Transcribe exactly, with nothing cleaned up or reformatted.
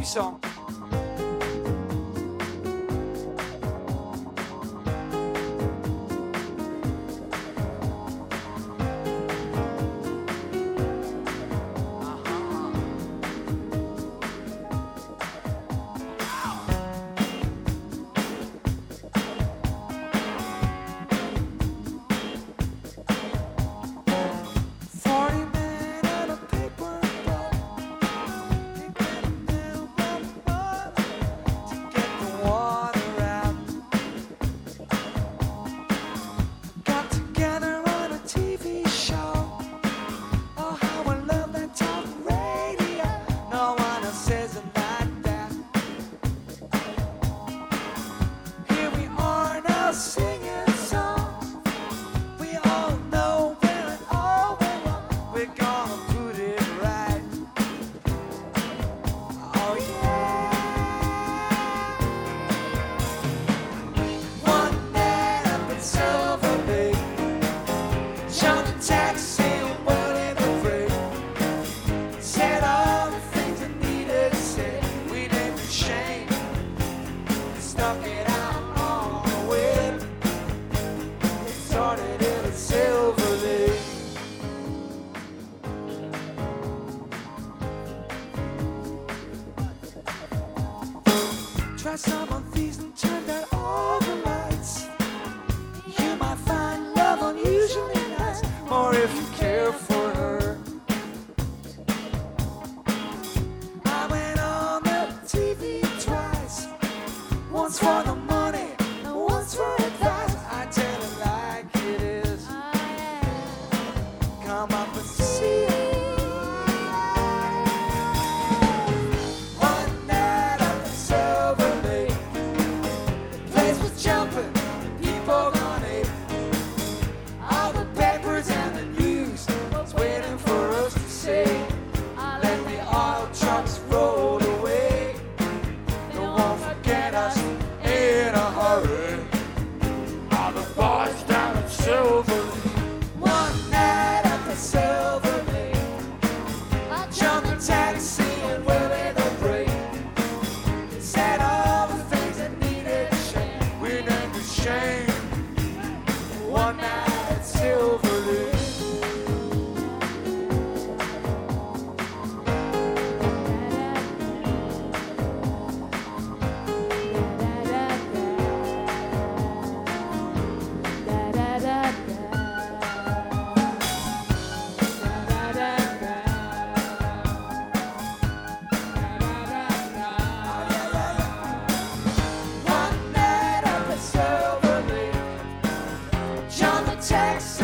puissant. Try some of these and turn down all the lights. You might find love unusually nice, or if you care for her. I went on the T V twice, once for the money and once for advice. I tell it like it is. Come up and see it. One night at Silver Lake. One night at the Silver Lake. John the Texas.